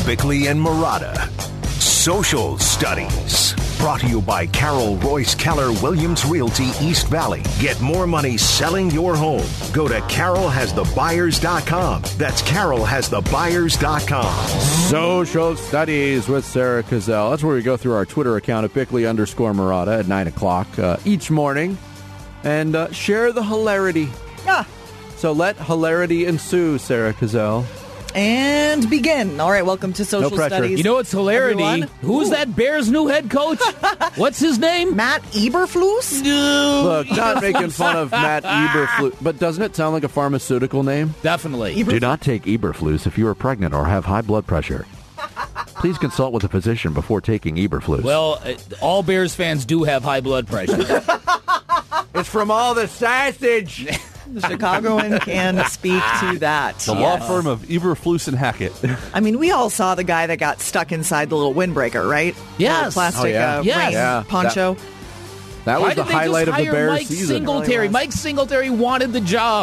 Bickley and Marotta. Social Studies. Brought to you by Carol Royce Keller Williams Realty East Valley. Get more money selling your home. Go to carolhasthebuyers.com. That's carolhasthebuyers.com. Social Studies with Sarah Cazell. That's where we go through our Twitter account at Bickley_Marotta at 9 o'clock each morning and share the hilarity. So let hilarity ensue, Sarah Cazell. And begin. All right, welcome to Social Studies. You know what's hilarity? Everyone? Who's that Bears' new head coach? What's his name? Matt Eberflus? Look, not making fun of Matt Eberflus, but doesn't it sound like a pharmaceutical name? Definitely. Do not take Eberflus if you are pregnant or have high blood pressure. Please consult with a physician before taking Eberflus. Well, all Bears fans do have high blood pressure. It's from all the sausage. The Chicagoan can speak to that. The law firm of Eberflus and Hackett. I mean, we all saw the guy that got stuck inside the little windbreaker, right? Yes. The plastic Yes. rain poncho. That was the highlight of the Bears Mike season. Singletary? Mike Singletary wanted the job.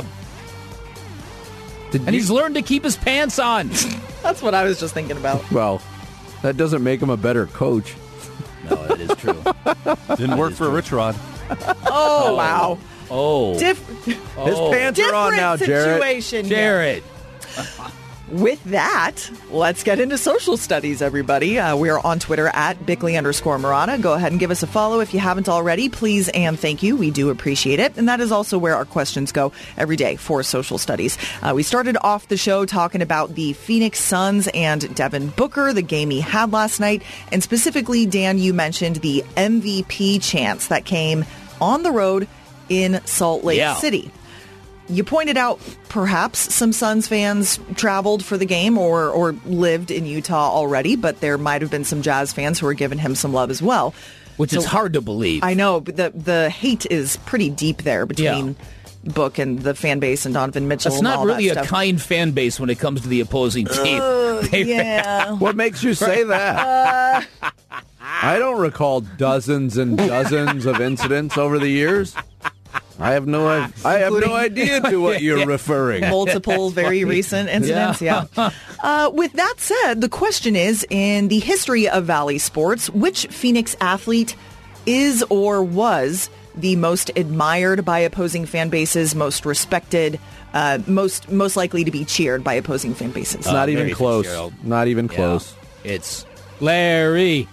And he's learned to keep his pants on. That's what I was just thinking about. Well, that doesn't make him a better coach. No, it is true. Didn't work for Rich Rod. Oh, wow. Oh. His pants are on now, Jarrett. Situation. Jarrett. With that, let's get into social studies, everybody. We are on Twitter at Bickley_Marotta. Go ahead and give us a follow if you haven't already. Please and thank you. We do appreciate it. And that is also where our questions go every day for social studies. We started off the show talking about the Phoenix Suns and Devin Booker, the game he had last night. And specifically, Dan, you mentioned the MVP chants that came on the road in Salt Lake City. You pointed out perhaps some Suns fans traveled for the game or lived in Utah already, but there might have been some Jazz fans who were giving him some love as well. Which is hard to believe. I know, but the hate is pretty deep there between Book and the fan base and Donovan Mitchell. It's and not all really that a stuff. kind fan base when it comes to the opposing team. What makes you say that? I don't recall dozens and dozens of incidents over the years. I have no idea to what you're referring. Multiple very recent incidents, with that said, the question is, in the history of Valley sports, which Phoenix athlete is or was the most admired by opposing fan bases, most respected, most likely to be cheered by opposing fan bases? It's not even Larry close. Fitzgerald. Not even close. It's Larry.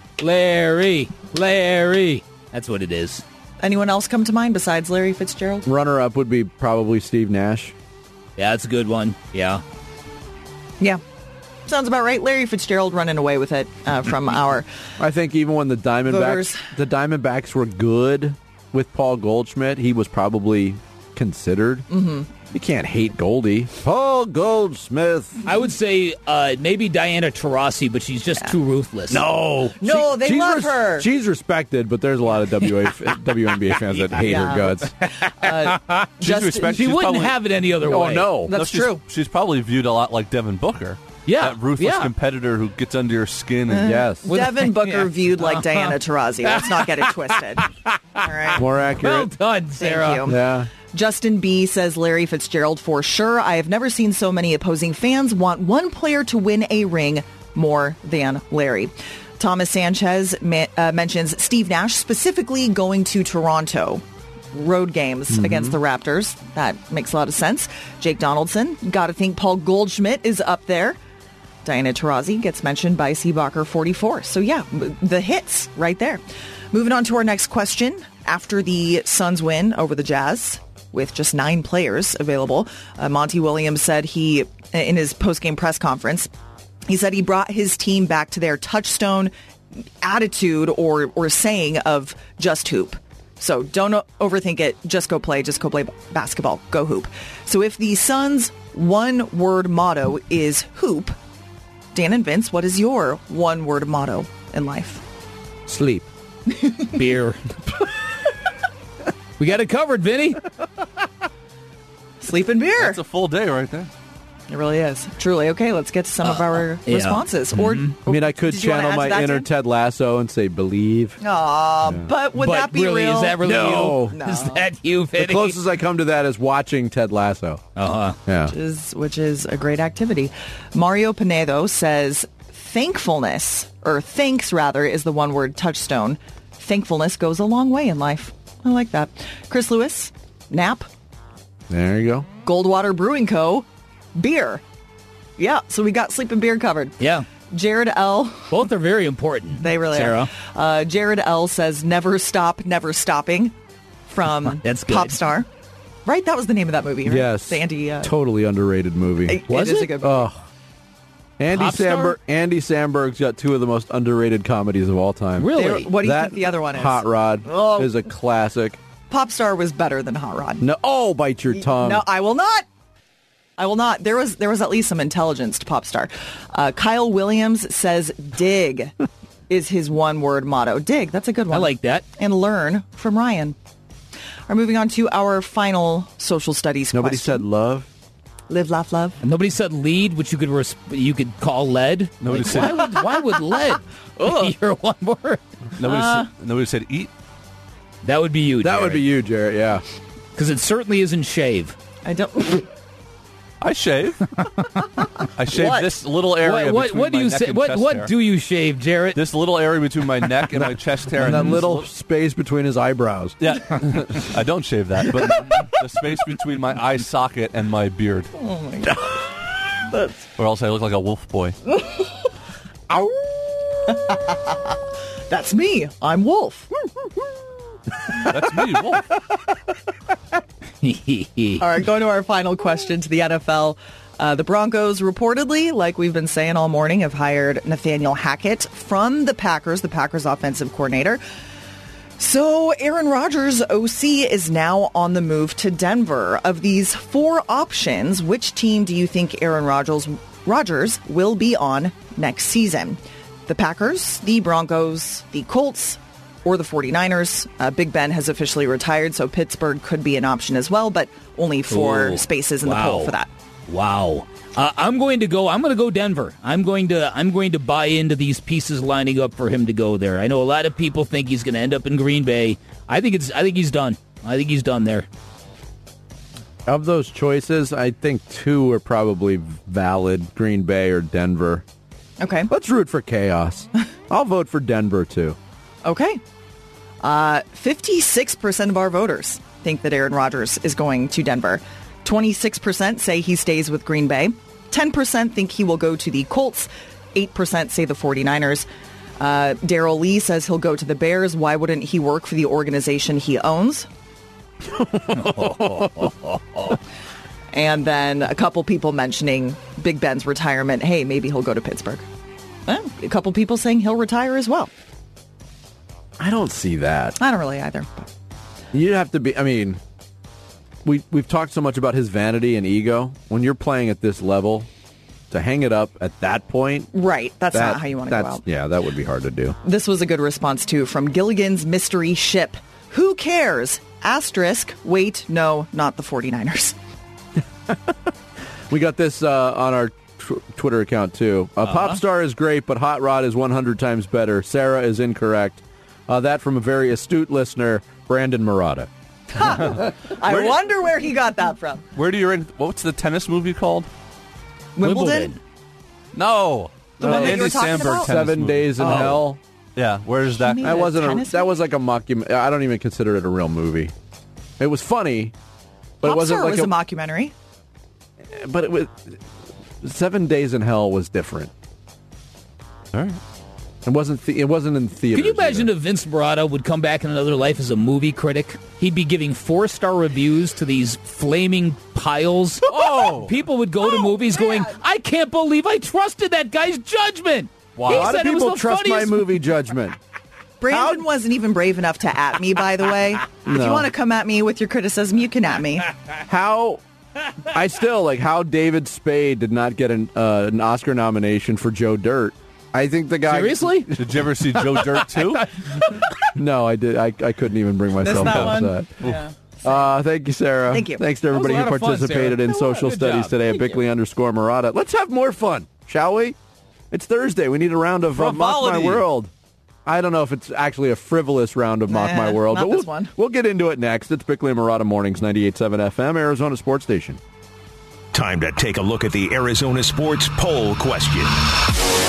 That's what it is. Anyone else come to mind besides Larry Fitzgerald? Runner-up would be probably Steve Nash. Yeah, that's a good one. Yeah. Yeah. Sounds about right. Larry Fitzgerald running away with it from our I think even when the Diamondbacks were good with Paul Goldschmidt, he was probably considered. Mm-hmm. You can't hate Goldie. Paul Goldsmith. I would say maybe Diana Taurasi, but she's just too ruthless. No, they love her. She's respected, but there's a lot of WNBA fans that hate her guts. She's respected. She wouldn't have it any other way. Oh, no. That's true. She's probably viewed a lot like Devin Booker. Yeah. That ruthless competitor who gets under your skin. And Yes. Devin Booker viewed like Diana Taurasi. Let's not get it twisted. All right. More accurate. Well done, Sarah. Thank you. Yeah. Justin B. says Larry Fitzgerald for sure. I have never seen so many opposing fans want one player to win a ring more than Larry. Thomas Sanchez mentions Steve Nash specifically going to Toronto. Road games against the Raptors. That makes a lot of sense. Jake Donaldson, got to think Paul Goldschmidt is up there. Diana Taurasi gets mentioned by Seabacher 44. So yeah, the hits right there. Moving on to our next question. After the Suns win over the Jazz, with just 9 players available, Monty Williams said in his post-game press conference, he said he brought his team back to their touchstone attitude or saying of just hoop. So don't overthink it. Just go play basketball. Go hoop. So if the Suns' one-word motto is hoop, Dan and Vince, what is your one-word motto in life? Sleep. Beer. We got it covered, Vinny. Sleep and beer. That's a full day right there. It really is. Truly. Okay, let's get to some of our responses. Or, I mean, I could did you wanna channel add to my that, inner Tim? Ted Lasso and say believe. But would that be really, real? is that really No. you? Is that you, Vinny? The closest I come to that is watching Ted Lasso. Uh-huh. Yeah. Which is a great activity. Mario Pinedo says thankfulness, or thanks rather, is the one-word touchstone. Thankfulness goes a long way in life. I like that. Chris Lewis, nap. There you go. Goldwater Brewing Co., beer. Yeah, so we got sleep and beer covered. Yeah. Jared L. Both are very important. They really Sarah. are. Jared L. says, never stop, never stopping, from That's good. Popstar. Right? That was the name of that movie, right? Yes. The Andy... totally underrated movie. Was it is it? a good movie. Oh. Andy Popstar? Sandberg's got two of the most underrated comedies of all time. Really? What do you That think the other one is? Hot Rod Oh. is a classic. Popstar was better than Hot Rod. No, bite your tongue. No, I will not. I will not. There was at least some intelligence to Popstar. Kyle Williams says dig is his one-word motto. Dig, that's a good one. I like that. And learn from Ryan. All right, moving on to our final social studies Nobody question. said love. Live, laugh, love. And nobody said lead, which you could call lead. Nobody said- why would lead be your one word? Nobody said eat. That would be you, That would be you, Jarrett, yeah. Because it certainly isn't shave. I don't... I shave. I shave What? this little area What between do my you neck say? and chest hair. What do you shave, Jarrett? This little area between my neck and my chest hair. And that this little space between his eyebrows. Yeah, I don't shave that, but the space between my eye socket and my beard. Oh, my God. Or else I look like a wolf boy. That's me. I'm Wolf. That's me, wolf. All right, going to our final question to the NFL. The Broncos reportedly, like we've been saying all morning, have hired Nathaniel Hackett from the Packers offensive coordinator. So Aaron Rodgers, OC, is now on the move to Denver. Of these four options, which team do you think Aaron Rodgers will be on next season? The Packers, the Broncos, the Colts, or the 49ers. Big Ben has officially retired, so Pittsburgh could be an option as well, but only 4 spaces in the poll for that. Wow. I'm going to go Denver. I'm going to buy into these pieces lining up for him to go there. I know a lot of people think he's going to end up in Green Bay. I think he's done. I think he's done there. Of those choices, I think 2 are probably valid, Green Bay or Denver. Okay. Let's root for chaos. I'll vote for Denver, too. Okay. 56% of our voters think that Aaron Rodgers is going to Denver. 26% say he stays with Green Bay. 10% think he will go to the Colts. 8% say the 49ers. Darrell Lee says he'll go to the Bears. Why wouldn't he work for the organization he owns? And then a couple people mentioning Big Ben's retirement. Hey, maybe he'll go to Pittsburgh. A couple people saying he'll retire as well. I don't see that. I don't really either. You'd have to be, I mean, we've talked so much about his vanity and ego. When you're playing at this level, to hang it up at that point. Right. That's not how you want to go out. Yeah, that would be hard to do. This was a good response, too, from Gilligan's Mystery Ship. Who cares? Asterisk. Wait, no, not the 49ers. We got this on our Twitter account, too. Popstar is great, but Hot Rod is 100 times better. Sarah is incorrect. That from a very astute listener, Brandon Murata. I wonder where he got that from. Where do you rate? What's the tennis movie called? Wimbledon? No. The one that you Andy were talking Samberg about? tennis 7 movie. Days in Hell. Yeah, where is that? mean- That wasn't tennis that movie? was like a mockumentary. I don't even consider it a real movie. It was funny, but it wasn't Popstar like was a mockumentary. But it was 7 Days in Hell was different. All right. It wasn't in theaters. Can you imagine either. if Vince Murata would come back in another life as a movie critic? He'd be giving 4-star reviews to these flaming piles. Oh! People would go to movies going, I can't believe I trusted that guy's judgment. Wow. He A lot of said it was people the trust my funniest movie judgment. Brandon wasn't even brave enough to at me, by the way. If you No. want to come at me with your criticism, you can at me. How how David Spade did not get an Oscar nomination for Joe Dirt. I think the guy. Seriously? Did you ever see Joe Dirt 2? No, I did. I couldn't even bring myself that to one? that. Yeah. Thank you, Sarah. Thank you. Thanks to everybody That who was a lot of fun, participated Sarah. in social Good studies job. today at Thank you. Bickley_Murata. Let's have more fun, shall we? It's Thursday. We need a round of Mock My Frivolity. World. I don't know if it's actually a frivolous round of Mock Nah, My World, not but this one. we'll get into it next. It's Bickley and Murata Mornings, 98.7 FM, Arizona Sports Station. Time to take a look at the Arizona Sports Poll question.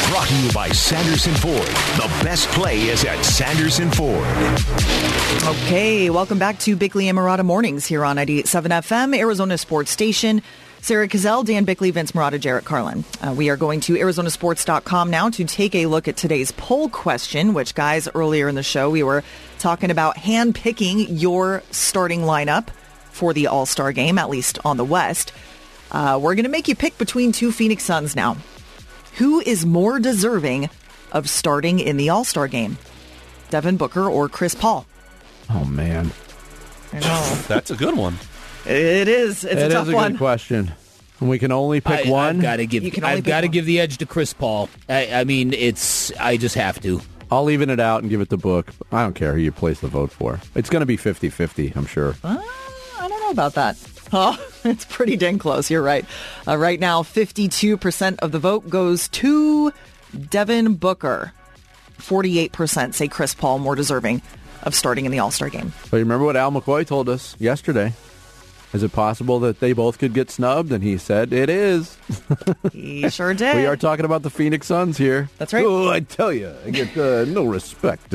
Brought to you by Sanderson Ford. The best play is at Sanderson Ford. Okay, welcome back to Bickley and Marotta Mornings here on 98.7 FM, Arizona Sports Station. Sarah Cazell, Dan Bickley, Vince Marotta, Jarrett Carlin. We are going to Arizonasports.com now to take a look at today's poll question, which, guys, earlier in the show, we were talking about hand-picking your starting lineup for the All-Star game, at least on the West. We're going to make you pick between two Phoenix Suns now. Who is more deserving of starting in the All-Star game? Devin Booker or Chris Paul? Oh, man. I know. That's a good one. It is. It's a tough one. Good question. And we can only pick one. I've got to give the edge to Chris Paul. I mean, I just have to. I'll even it out and give it to Book. I don't care who you place the vote for. It's going to be 50-50, I'm sure. I don't know about that. Oh, it's pretty dang close. You're right. Right now, 52% of the vote goes to Devin Booker. 48% say Chris Paul more deserving of starting in the All-Star game. But you remember what Al McCoy told us yesterday? Is it possible that they both could get snubbed? And he said it is. He sure did. We are talking about the Phoenix Suns here. That's right. Oh, I tell you, I get no respect.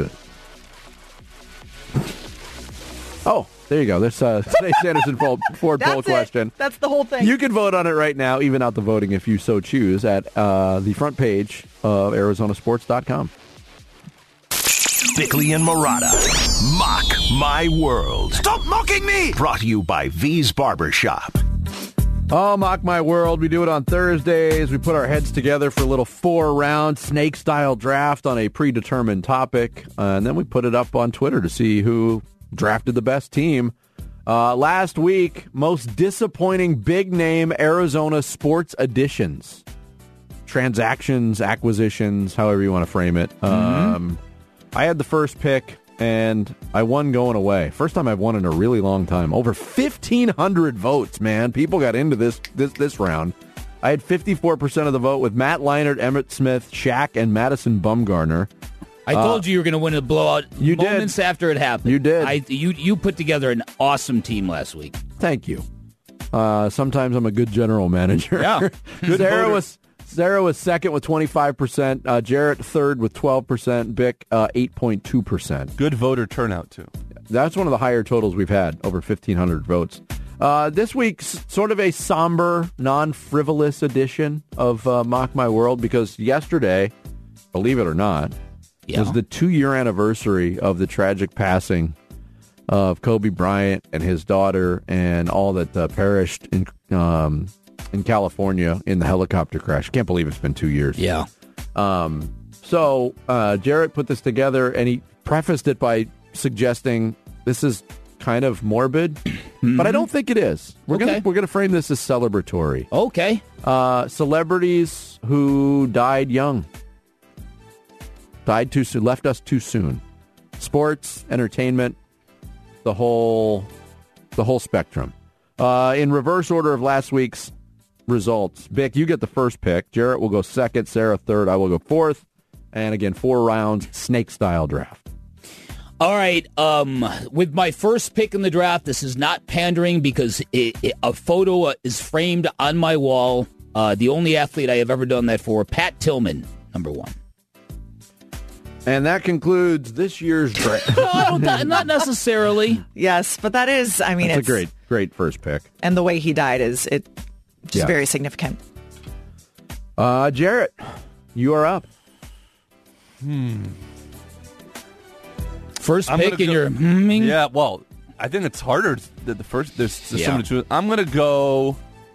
Oh, there you go. There's today's Sanderson Ford poll question. That's the whole thing. You can vote on it right now, even out the voting if you so choose, at the front page of Arizonasports.com. Bickley and Marotta. Mock My World. Stop mocking me! Brought to you by V's Barbershop. Oh, Mock My World. We do it on Thursdays. We put our heads together for a little 4-round snake-style draft on a predetermined topic. And then we put it up on Twitter to see who drafted the best team. Last week, most disappointing big-name Arizona sports additions. Transactions, acquisitions, however you want to frame it. I had the first pick, and I won going away. First time I've won in a really long time. Over 1,500 votes, man. People got into this round. I had 54% of the vote with Matt Leinart, Emmitt Smith, Shaq, and Madison Bumgarner. I told you were going to win a blowout you moments did. After it happened. You did. You put together an awesome team last week. Thank you. Sometimes I'm a good general manager. Yeah. Sarah was second with 25%. Jarrett third with 12%. Bick 8.2%. Good voter turnout, too. That's one of the higher totals we've had, over 1,500 votes. This week's sort of a somber, non-frivolous edition of Mock My World, because yesterday, believe it or not, was the 2-year anniversary of the tragic passing of Kobe Bryant and his daughter and all that perished in California in the helicopter crash. Can't believe it's been 2 years. Yeah. So Jarrett put this together, and he prefaced it by suggesting this is kind of morbid, but I don't think it is. We're gonna frame this as celebratory. Okay. Celebrities who died young, died too soon, left us too soon. Sports, entertainment, the whole spectrum. In reverse order of last week's results. Bick, you get the first pick. Jarrett will go second. Sarah third. I will go fourth. And again, 4 rounds, snake-style draft. All right. With my first pick in the draft, this is not pandering because a photo is framed on my wall. The only athlete I have ever done that for, Pat Tillman, number 1. And that concludes this year's draft. No, not necessarily. Yes, but that is, I mean, it's a great first pick. And the way he died is just very significant. Jarrett, you are up. First pick in your humming? Yeah, well, I think it's harder than the first. There's so many choices. I'm going to go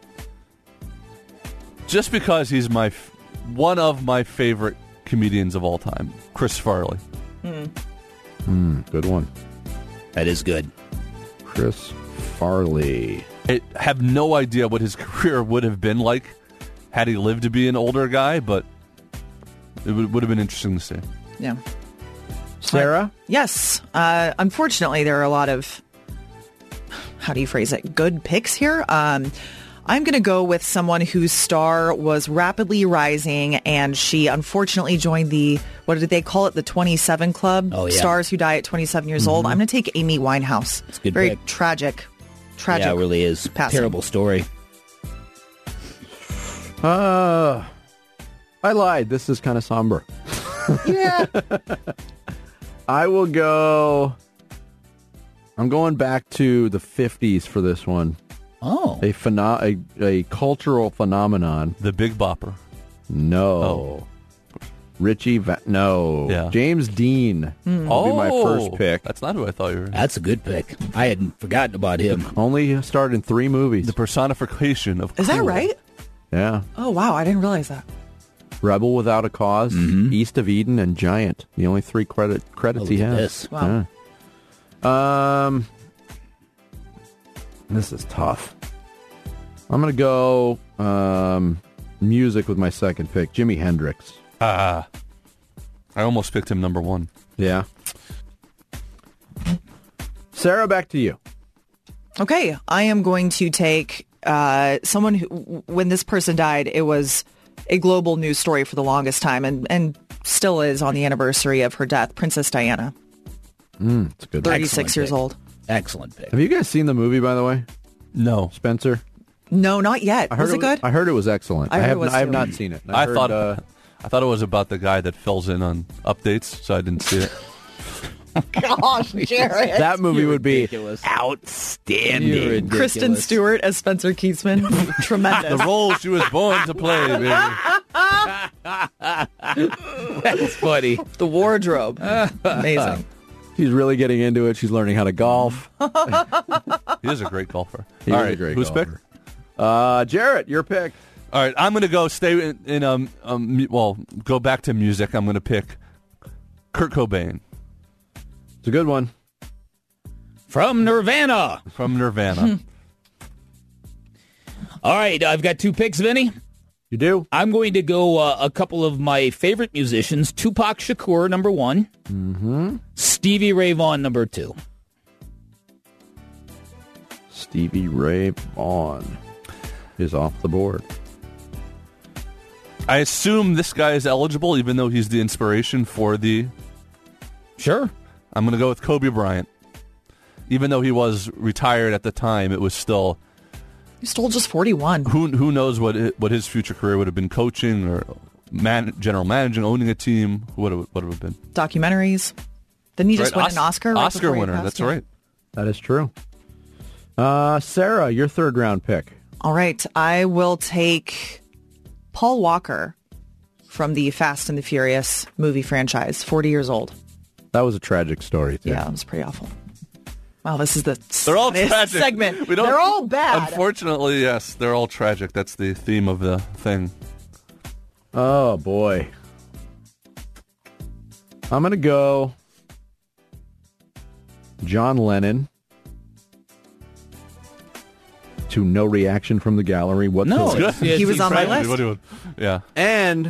just because he's one of my favorite comedians of all time, Chris Farley. Good one. That is good. Chris Farley. I have no idea what his career would have been like had he lived to be an older guy, but it would have been interesting to see. Yeah. Sarah? Yes. Unfortunately, there are a lot of, how do you phrase it, good picks here. I'm going to go with someone whose star was rapidly rising, and she unfortunately joined the, what did they call it, the 27 Club? Oh, yeah. Stars who die at 27 years old. I'm going to take Amy Winehouse. It's a good Very pick. tragic. Yeah, it really is. Passing. Terrible story. I lied. This is kind of somber. Yeah. I will go... I'm going back to the 50s for this one. Oh. A cultural phenomenon. The Big Bopper. No. Oh. No. Yeah. James Dean would be my first pick. That's not who I thought you were. That's a good pick. I hadn't forgotten about him. Only starred in 3 movies. The personification of Is that cool. right? Yeah. Oh, wow. I didn't realize that. Rebel Without a Cause, East of Eden, and Giant. The only 3 credits he Look at has. this. Wow. Yeah. This is tough. I'm going to go music with my second pick, Jimi Hendrix. I almost picked him number 1. Yeah. Sarah, back to you. Okay, I am going to take someone who, when this person died, it was a global news story for the longest time and still is on the anniversary of her death, Princess Diana, It's a good one. 36 years pick. old. Excellent pick. Have you guys seen the movie, by the way? No. Spencer? No, not yet. Was it good? I heard it was excellent. I heard it have, was I have too. not seen it. I heard, thought it was about the guy that fills in on updates, so I didn't see it. Gosh, Jared. that movie would be ridiculous. outstanding. You're ridiculous. Kristen Stewart as Spencer Keatsman. Tremendous. The role she was born to play, baby. That's funny. The wardrobe. Amazing. She's really getting into it. She's learning how to golf. He is a great golfer. He All is a right, great who's golfer. pick? Jarrett, your pick. All right, I'm going to go stay go back to music. I'm going to pick Kurt Cobain It's a good one. From Nirvana. from Nirvana. All right, I've got 2 picks, Vinny. You do? I'm going to go a couple of my favorite musicians. Tupac Shakur, number 1. Mm-hmm. Stevie Ray Vaughan, number 2. Stevie Ray Vaughan is off the board. I assume this guy is eligible, even though he's the inspiration for the... Sure. I'm going to go with Kobe Bryant. Even though he was retired at the time, it was still... You stole just 41. Who knows what his future career would have been, coaching or general managing, owning a team, what it would have been. Documentaries. Didn't he just win an Oscar? Right Oscar before he winner, passed? that's Yeah. right. That is true. Sarah, your third round pick. All right, I will take Paul Walker from the Fast and the Furious movie franchise, 40 years old. That was a tragic story, too. Yeah, it was pretty awful. Wow, this is the They're all saddest tragic. segment. We don't- They're all bad. Unfortunately, yes, they're all tragic. That's the theme of the thing. Oh, boy. I'm going to go John Lennon to no reaction from the gallery whatsoever. No, He was on my list. What do you- yeah. And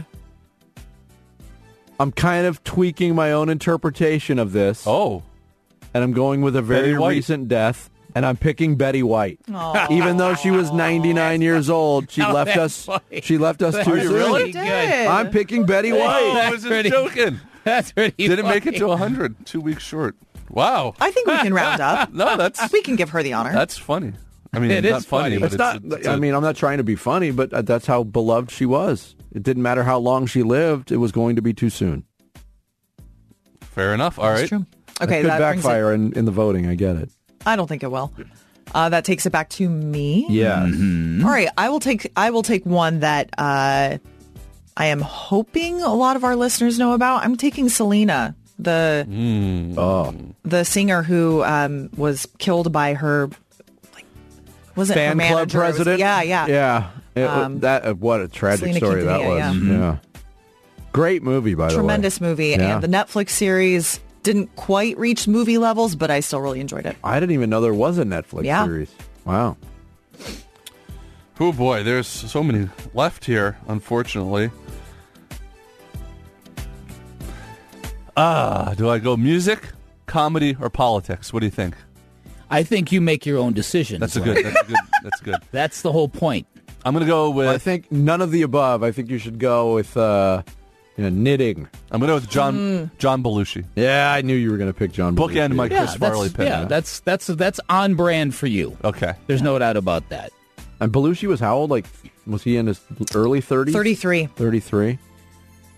I'm kind of tweaking my own interpretation of this. Oh. And I'm going with a very Betty White. recent death, and I'm picking Betty White. Aw. Even though she was 99 years old, she Oh, left that's us. funny. She left us too Are you soon. really? Did. I'm picking Betty Oh, White. I was just pretty- joking. That's pretty Didn't make it funny. to 100. 2 weeks short. Wow. I think we can round up. No, that's We can give her the honor. that's funny. I mean, It not is funny, funny. but It's not. it's I mean, I'm not trying to be funny, but that's how beloved she was. It didn't matter how long she lived; it was going to be too soon. fair enough. All That's right. true. Okay, It could that brings it. backfire in the voting. I get it. I don't think it will. That takes it back to me. Yeah. All right, I will take one that I am hoping a lot of our listeners know about. I'm taking Selena, the singer who was killed by her, wasn't her Fan club manager, it was- president. yeah. That what a tragic Selena story that Quintanilla, was. Yeah. Great movie, by the way. Tremendous movie, Yeah. and the Netflix series didn't quite reach movie levels, but I still really enjoyed it. I didn't even know there was a Netflix Yeah. series. Wow. Oh boy, there's so many left here, unfortunately. Do I go music, comedy, or politics? What do you think? I think you make your own decisions. That's Larry. That's good. That's the whole point. I'm gonna go with I think none of the above. I think you should go with knitting. I'm gonna go with John Belushi. Yeah, I knew you were going to pick John Belushi. Bookend my Chris Yeah, Farley pick. that's on brand for you. Okay. There's no doubt about that. And Belushi was how old? Like, was he in his early 30s? 33. 33.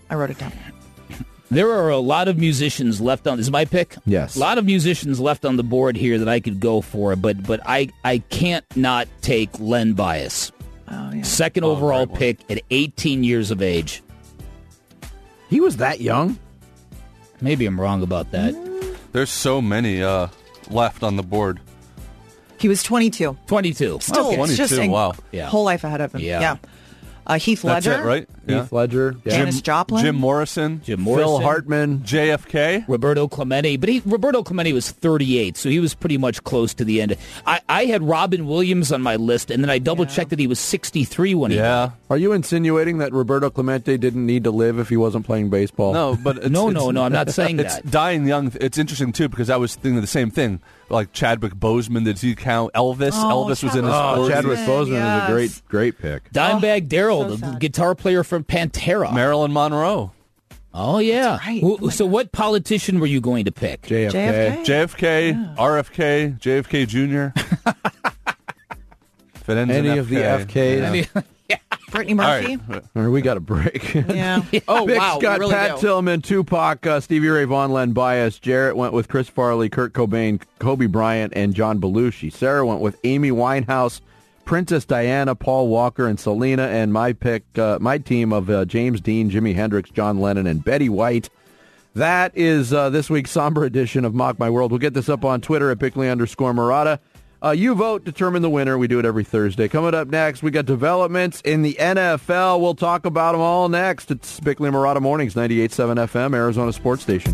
I wrote it down. There are a lot of musicians left on. This is my pick. Yes. A lot of musicians left on the board here that I could go for, but I can't not take Len Bias. Oh, yeah. Second overall pick at 18 years of age. He was that young? Maybe I'm wrong about that. There's so many left on the board. He was 22. 22. Still, Okay. it's just 22, a wow. Yeah. whole life ahead of him. Yeah. Heath That's Ledger. it, right? Yeah. Heath Ledger. Yeah. Janis Joplin. Jim Morrison. Jim Morrison. Phil Hartman. JFK. Roberto Clemente. But Roberto Clemente was 38, so he was pretty much close to the end. I had Robin Williams on my list, and then I double-checked that he was 63 when he died. Are you insinuating that Roberto Clemente didn't need to live if he wasn't playing baseball? No, but it's, No, I'm not saying it's that. dying young. It's interesting too because I was thinking the same thing. Like Chadwick Boseman, did he count? Elvis. Elvis was in his 40s. Chadwick Boseman is a great pick. Dimebag Darrell, so the sad. guitar player from Pantera. Marilyn Monroe. Oh, yeah. right. Oh, my So what politician were you going to pick? JFK. JFK, RFK, JFK Jr. If it ends in Any of the FK, FKs? Brittany Murphy. All right. All right, we got a break. Yeah. Oh, Big wow. Scott, we really Pat do. Tillman, Tupac, Stevie Ray Vaughan, Len Bias. Jarrett went with Chris Farley, Kurt Cobain, Kobe Bryant, and John Belushi. Sarah went with Amy Winehouse, Princess Diana, Paul Walker, and Selena. And my pick, my team of James Dean, Jimi Hendrix, John Lennon, and Betty White. That is this week's somber edition of Mock My World. We'll get this up on Twitter at Bickley_Murata. You vote, determine the winner. We do it every Thursday. Coming up next, we got developments in the NFL. We'll talk about them all next. It's Bickley Murata Mornings, 98.7 FM, Arizona Sports Station.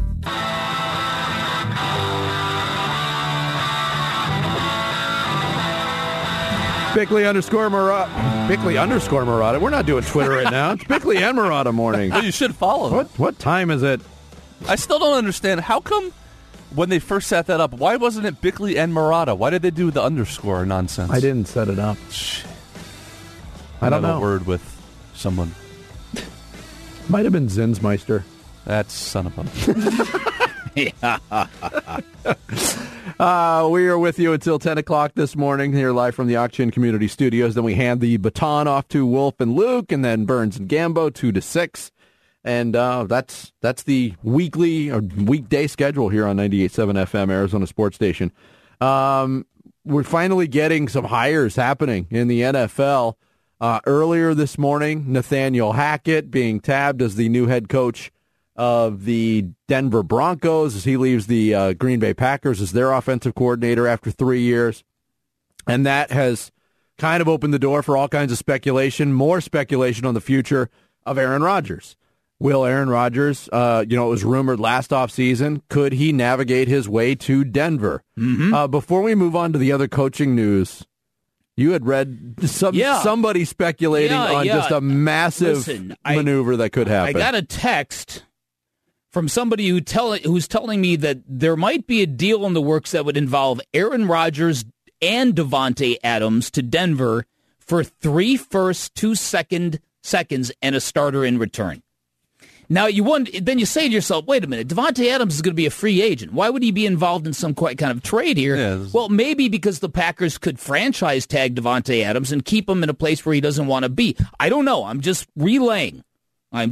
Bickley_Murata. We're not doing Twitter right now. It's Bickley and Murata Mornings. Well, you should follow them. What time is it? I still don't understand. How come when they first set that up, why wasn't it Bickley and Murata? Why did they do the underscore nonsense? I didn't set it up. I don't have know. a word with someone. Might have been Zinsmeister. That's son of a... We are with you until 10 o'clock this morning here live from the Auction Community Studios. Then we hand the baton off to Wolf and Luke, and then Burns and Gambo 2 to 6. And that's the weekly or weekday schedule here on 98.7 FM, Arizona Sports Station. We're finally getting some hires happening in the NFL. Earlier this morning, Nathaniel Hackett being tabbed as the new head coach of the Denver Broncos as he leaves the Green Bay Packers as their offensive coordinator after 3 years. And that has kind of opened the door for all kinds of speculation, more speculation on the future of Aaron Rodgers. Will Aaron Rodgers, it was rumored last offseason, could he navigate his way to Denver? Mm-hmm. Before we move on to the other coaching news, you had read somebody speculating on just a massive maneuver that could happen. I got a text from somebody who's telling me that there might be a deal in the works that would involve Aaron Rodgers and Davante Adams to Denver for 3 firsts, 2 seconds, and a starter in return. Now, then you say to yourself, wait a minute, Davante Adams is going to be a free agent. Why would he be involved in some kind of trade here? Yeah, well, maybe because the Packers could franchise tag Davante Adams and keep him in a place where he doesn't want to be. I don't know. I'm just relaying. And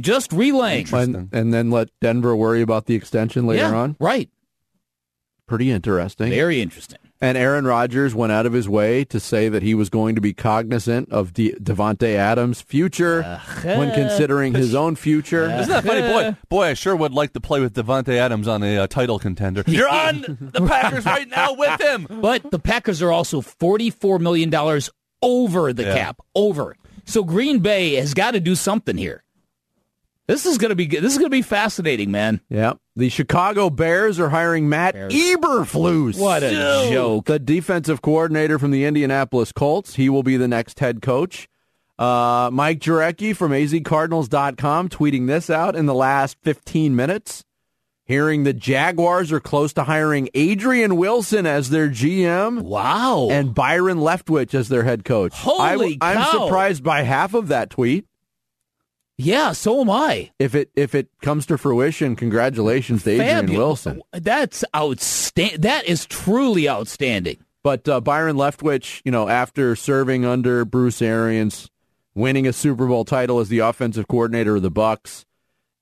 then let Denver worry about the extension later on? Right. Pretty interesting. Very interesting. And Aaron Rodgers went out of his way to say that he was going to be cognizant of Davante Adams' future when considering his own future. Isn't that funny? Boy, I sure would like to play with Davante Adams on a title contender. You're on the Packers right now with him. But the Packers are also $44 million over the cap. Over. So Green Bay has got to do something here. This is going to be fascinating, man. Yeah. The Chicago Bears are hiring Matt Eberflus. What a joke. The defensive coordinator from the Indianapolis Colts. He will be the next head coach. Mike Jurecki from azcardinals.com tweeting this out in the last 15 minutes. Hearing the Jaguars are close to hiring Adrian Wilson as their GM. Wow. And Byron Leftwich as their head coach. Holy cow. I'm surprised by half of that tweet. Yeah, so am I. If it comes to fruition, congratulations to Adrian Wilson. That's outstanding. That is truly outstanding. But Byron Leftwich, after serving under Bruce Arians, winning a Super Bowl title as the offensive coordinator of the Bucs,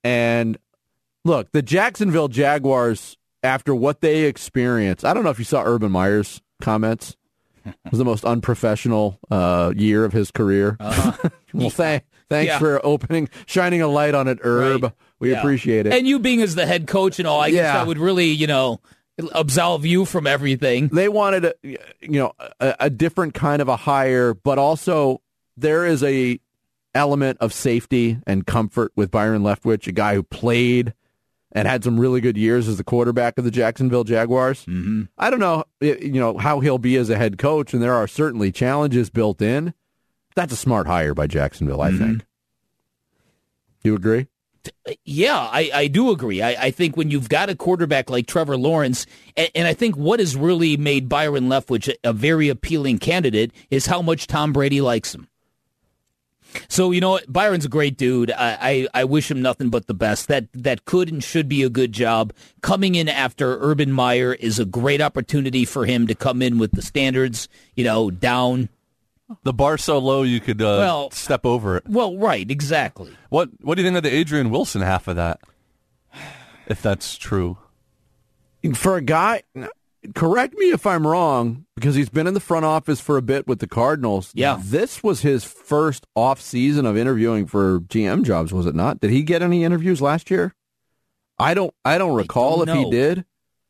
And look, the Jacksonville Jaguars, after what they experienced, I don't know if you saw Urban Meyer's comments. It was the most unprofessional year of his career. Well, thanks for shining a light on it, Herb. Right. We appreciate it. And you being as the head coach and all, I guess that would really, absolve you from everything. They wanted a different kind of a hire, but also there is a element of safety and comfort with Byron Leftwich, a guy who played and had some really good years as the quarterback of the Jacksonville Jaguars. Mm-hmm. I don't know, how he'll be as a head coach, and there are certainly challenges built in. That's a smart hire by Jacksonville, I think. You agree? Yeah, I do agree. I think when you've got a quarterback like Trevor Lawrence, and I think what has really made Byron Leftwich a very appealing candidate is how much Tom Brady likes him. So, Byron's a great dude. I wish him nothing but the best. That could and should be a good job. Coming in after Urban Meyer is a great opportunity for him to come in with the standards, down. The bar so low you could step over it. Well, right, exactly. What do you think of the Adrian Wilson half of that, if that's true? For a guy... Correct me if I'm wrong, because he's been in the front office for a bit with the Cardinals. Yeah. This was his first off season of interviewing for GM jobs, was it not? Did he get any interviews last year? I don't recall if he did.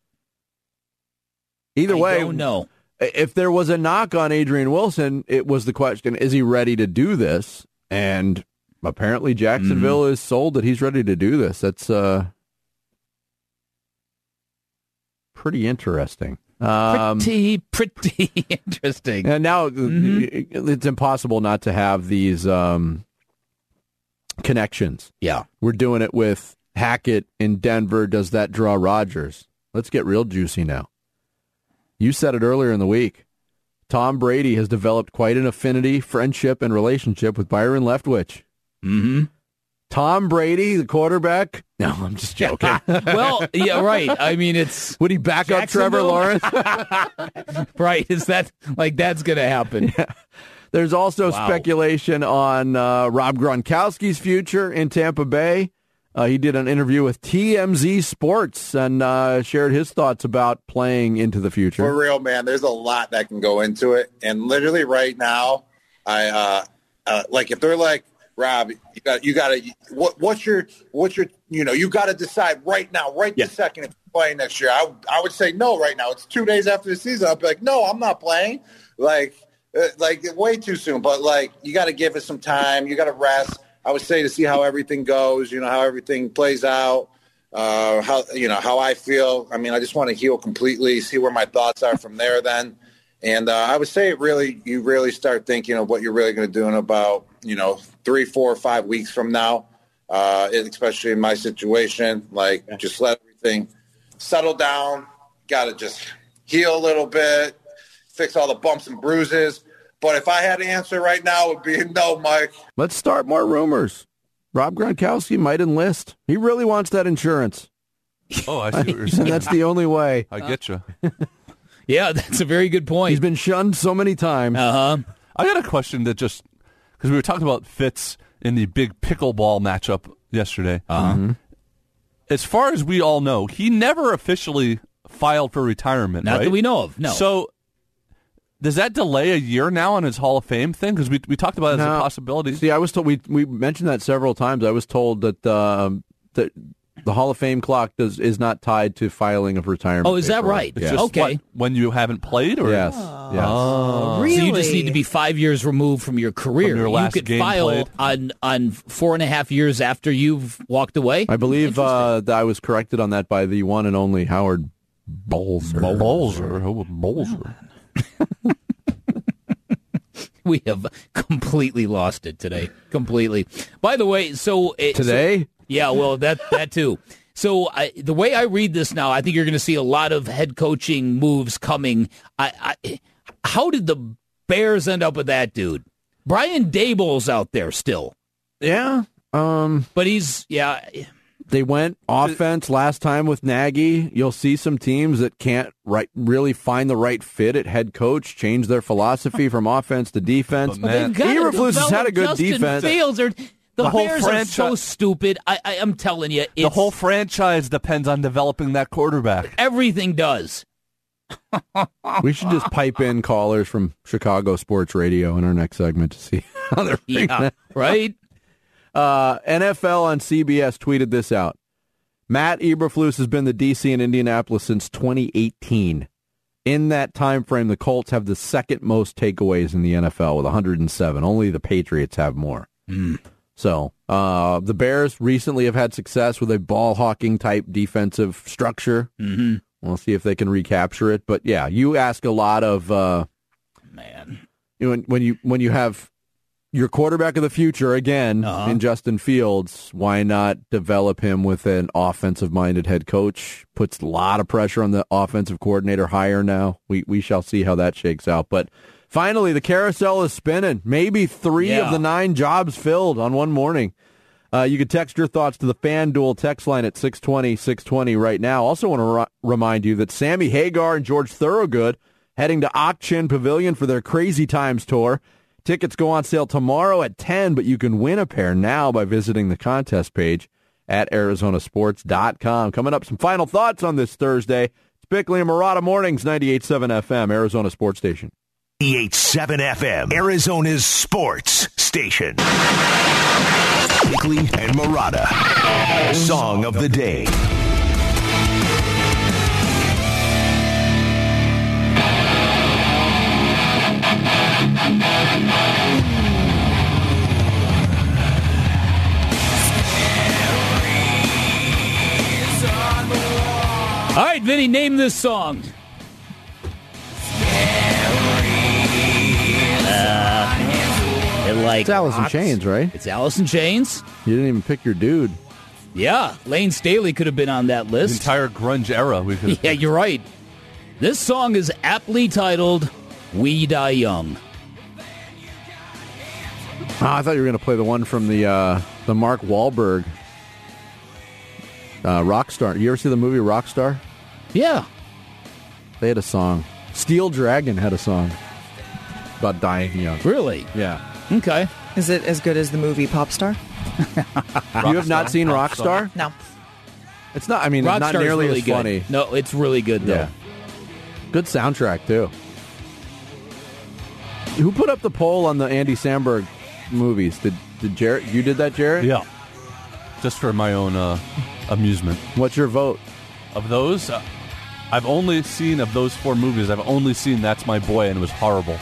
Either way, I don't know. If there was a knock on Adrian Wilson, it was the question, is he ready to do this? And apparently Jacksonville is sold that he's ready to do this. That's pretty interesting. Pretty interesting. And now it's impossible not to have these connections. Yeah. We're doing it with Hackett in Denver. Does that draw Rodgers? Let's get real juicy now. You said it earlier in the week. Tom Brady has developed quite an affinity, friendship, and relationship with Byron Leftwich. Mm-hmm. Tom Brady, the quarterback? No, I'm just joking. Well, yeah, right. I mean, it's... Would he back up Trevor Lawrence? Right. Is that, that's going to happen? Yeah. There's also speculation on Rob Gronkowski's future in Tampa Bay. He did an interview with TMZ Sports and shared his thoughts about playing into the future. For real, man, there's a lot that can go into it. And literally right now, if they're like, Rob, you got to what's your you got to decide right now, this second if you're playing next year. I would say no right now. It's 2 days after the season. I'd be like, no, I'm not playing. Like way too soon. But you got to give it some time. You got to rest. I would say to see how everything goes. How everything plays out. How I feel. I mean, I just want to heal completely. See where my thoughts are from there. Then. And I would say you really start thinking of what you're really going to do in about, 3, 4, 5 weeks from now, especially in my situation. Just let everything settle down. Got to just heal a little bit, fix all the bumps and bruises. But if I had to answer right now, it would be no, Mike. Let's start more rumors. Rob Gronkowski might enlist. He really wants that insurance. Oh, I see what you're saying. And that's the only way. I get you. Yeah, that's a very good point. He's been shunned so many times. I got a question that just because we were talking about Fitz in the big pickleball matchup yesterday. As far as we all know, he never officially filed for retirement. Not right? that we know of. No. So does that delay a year now on his Hall of Fame thing? Because we talked about it as a possibility. See, I was told we mentioned that several times. I was told that the Hall of Fame clock is not tied to filing of retirement. Oh, is that right? It's just when you haven't played? Or? Yes. Oh, really? So you just need to be 5 years removed from your career. From your last you could game file played. on 4.5 years after you've walked away? I believe that I was corrected on that by the one and only Howard Bolzer. Bolzer. We have completely lost it today. Completely. By the way, today? Yeah, well, that too. So the way I read this now, I think you're going to see a lot of head coaching moves coming. How did the Bears end up with that dude? Brian Daboll's out there still. Yeah. But he's, They went offense last time with Nagy. You'll see some teams that can't really find the right fit at head coach, change their philosophy from offense to defense. But man, Eberflus has had a good Justin defense. Fields The whole Bears are so stupid. I'm telling you. The whole franchise depends on developing that quarterback. Everything does. We should just pipe in callers from Chicago Sports Radio in our next segment to see how they're figuring it. Right? NFL on CBS tweeted this out. Matt Eberflus has been the DC in Indianapolis since 2018. In that time frame, the Colts have the second most takeaways in the NFL with 107. Only the Patriots have more. So the Bears recently have had success with a ball-hawking type defensive structure. Mm-hmm. We'll see if they can recapture it. But, yeah, you ask a lot of when you have your quarterback of the future, again, in Justin Fields, why not develop him with an offensive-minded head coach? Puts a lot of pressure on the offensive coordinator hire now. We shall see how that shakes out. But finally, the carousel is spinning. Maybe 3 of the 9 jobs filled on one morning. You can text your thoughts to the FanDuel text line at 620-620 right now. Also want to remind you that Sammy Hagar and George Thorogood heading to Ak-Chin Pavilion for their Crazy Times tour. Tickets go on sale tomorrow at 10, but you can win a pair now by visiting the contest page at ArizonaSports.com. Coming up, some final thoughts on this Thursday. It's Bickley and Marotta Mornings, 98.7 FM, Arizona Sports Station. 98.7 FM, Arizona's sports station. Bickley and Marotta. Song of the day. All right, Vinny, name this song. It's Alice in Chains, right? It's Alice in Chains. You didn't even pick your dude. Yeah, Lane Staley could have been on that list. The entire grunge era. Yeah, you're right. This song is aptly titled "We Die Young." I thought you were going to play the one from the Mark Wahlberg Rockstar. You ever see the movie Rockstar? Yeah. They had a song. Steel Dragon had a song about dying young. Really? Yeah. Okay. Is it as good as the movie Popstar? You have not seen Rockstar? No. It's not. I mean, Rockstar's it's not nearly really as good. funny. No, it's really good though. Yeah. Good soundtrack too. Who put up the poll on the Andy Samberg movies? Did Jarrett? You did that, Jarrett? Yeah. Just for my own amusement. What's your vote? Of those, I've only seen, of those 4 movies, I've only seen That's My Boy, and it was horrible.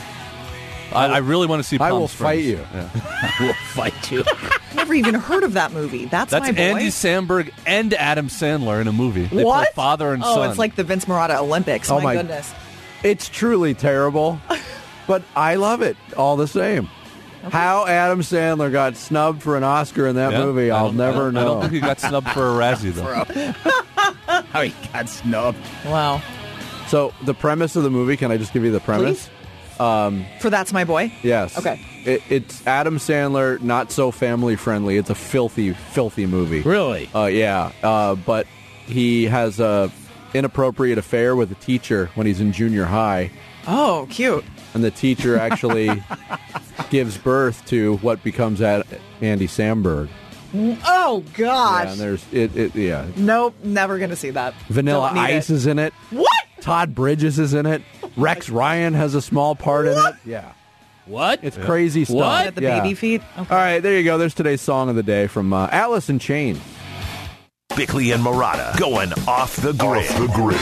I really want to see Palm I will Springs. fight you. Yeah. I will fight you. Never even heard of that movie. That's My Boy. Andy Samberg and Adam Sandler in a movie. They What? play father and son. Oh, it's like the Vince Marotta Olympics. Oh, my my- goodness. It's truly terrible, but I love it all the same. Okay. How Adam Sandler got snubbed for an Oscar in that movie, I'll never know. I don't think he got snubbed for a Razzie, though. How he got snubbed. Wow. So the premise of the movie, can I just give you the premise? Please? For That's My Boy? Yes. Okay. It's Adam Sandler, not so family friendly. It's a filthy, filthy movie. Really? Yeah. But he has a inappropriate affair with a teacher when he's in junior high. Oh, cute. And the teacher actually gives birth to what becomes Andy Samberg. Oh, gosh. Yeah, and there's yeah. Nope, never going to see that. Vanilla Don't need Ice it. is in it. What? Todd Bridges is in it. Rex Ryan has a small part in it. Yeah. What? It's crazy stuff. What? At the baby feet? Okay. All right, there you go. There's today's song of the day from Alice in Chains. Bickley and Marotta going off the grid.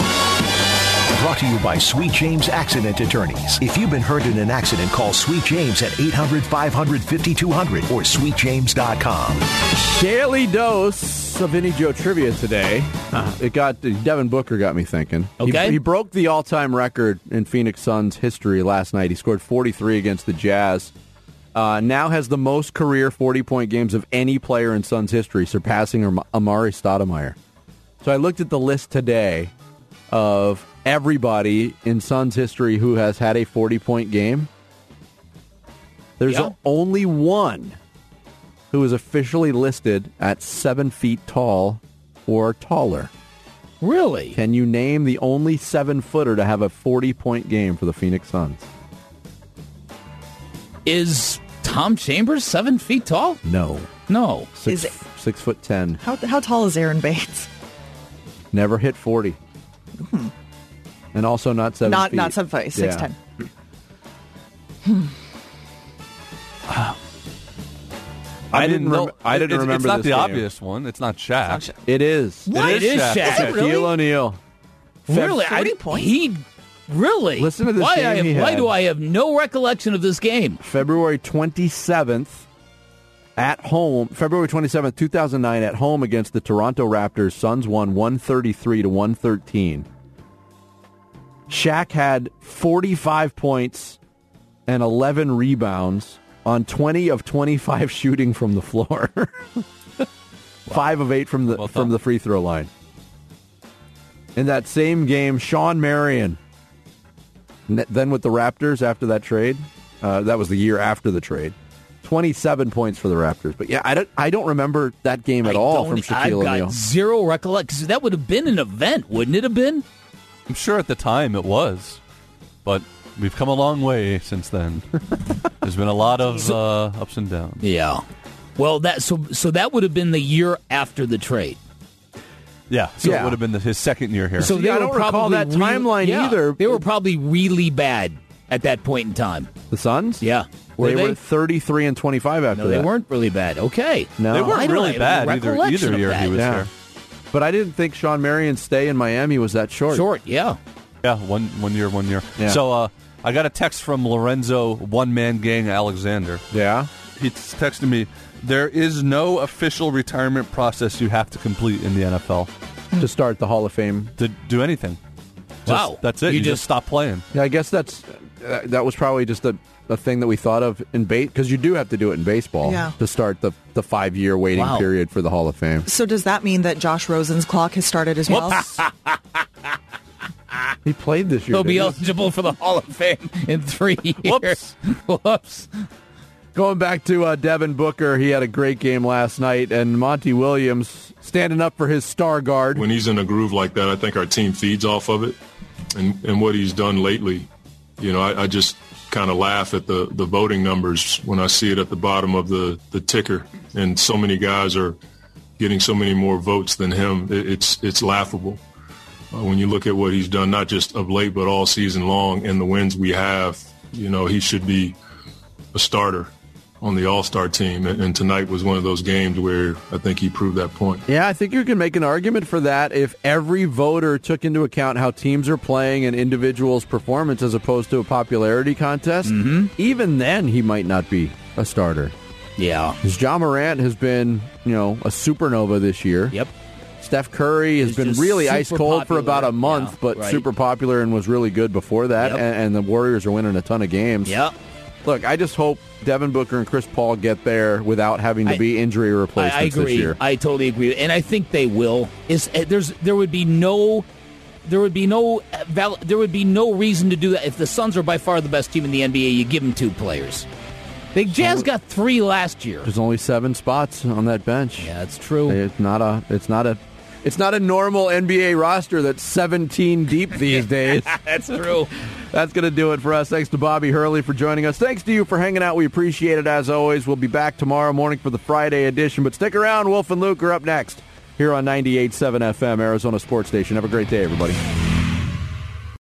Brought to you by Sweet James Accident Attorneys. If you've been hurt in an accident, call Sweet James at 800-500-5200 or sweetjames.com. Daily dose of Vinny Joe trivia today. Devin Booker got me thinking. Okay. He broke the all-time record in Phoenix Suns history last night. He scored 43 against the Jazz. Now has the most career 40-point games of any player in Suns history, surpassing Amari Stoudemire. So I looked at the list today of everybody in Suns history who has had a 40-point game. There's only one who is officially listed at 7 feet tall or taller. Really? Can you name the only 7-footer to have a 40-point game for the Phoenix Suns? Is Tom Chambers 7 feet tall? No. 6'10". How tall is Aaron Bates? Never hit 40. And also not 7 feet. Not 7 feet. 6'10". I didn't remember It's not this the game. obvious one. It's not Shaq. It is. What? It is Shaq. Shaquille O'Neal. Really? 40 points? Really? Listen to this game he had. Why do I have no recollection of this game? February 27th at home. February 27th, 2009 at home against the Toronto Raptors. Suns won 133-113. Shaq had 45 points and 11 rebounds on 20 of 25 shooting from the floor. 5 of 8 from the free throw line. In that same game, Sean Marion, then with the Raptors after that trade, that was the year after the trade, 27 points for the Raptors. But yeah, I don't remember that game at all from Shaquille O'Neal. I've got zero recollection. That would have been an event, wouldn't it have been? I'm sure at the time it was, but we've come a long way since then. There's been a lot of ups and downs. Yeah. Well, so that would have been the year after the trade. Yeah, so it would have been his second year here. So I don't recall that timeline either. They were probably really bad at that point in time. The Suns? Yeah. They were 33-25 after that. No, they weren't really bad. Okay. No. They weren't really bad either year he was there. But I didn't think Sean Marion's stay in Miami was that short. Yeah. Yeah, one year. Yeah. So I got a text from Lorenzo One-Man Gang Alexander. Yeah? He texted me, there is no official retirement process you have to complete in the NFL. To start the Hall of Fame. To do anything. Wow. That's it. You just stop playing. Yeah, I guess that was probably just a thing that we thought of in because you do have to do it in baseball to start the 5-year waiting period for the Hall of Fame. So does that mean that Josh Rosen's clock has started as well? He played this year. He'll be eligible for the Hall of Fame in 3 years. Whoops. Going back to Devin Booker, he had a great game last night, and Monty Williams standing up for his star guard. When he's in a groove like that, I think our team feeds off of it. And what he's done lately, I just kind of laugh at the voting numbers when I see it at the bottom of the ticker, and so many guys are getting so many more votes than him. It's laughable. When you look at what he's done, not just of late, but all season long, and the wins we have, he should be a starter on the All-Star team. And tonight was one of those games where I think he proved that point. Yeah, I think you can make an argument for that if every voter took into account how teams are playing and individuals' performance as opposed to a popularity contest. Mm-hmm. Even then, he might not be a starter. Yeah. Because Ja Morant has been, a supernova this year. Yep. Steph Curry has been really ice cold for about a month, but super popular and was really good before that. Yep. And the Warriors are winning a ton of games. Yeah. Look, I just hope Devin Booker and Chris Paul get there without having to be injury replacements this year. I totally agree, and I think they will. There would be no reason to do that if the Suns are by far the best team in the NBA. You give them 2 players. The Jazz got 3 last year. There's only 7 spots on that bench. Yeah, that's true. It's not a normal NBA roster that's 17 deep these days. That's true. That's going to do it for us. Thanks to Bobby Hurley for joining us. Thanks to you for hanging out. We appreciate it as always. We'll be back tomorrow morning for the Friday edition. But stick around. Wolf and Luke are up next here on 98.7 FM, Arizona Sports Station. Have a great day, everybody.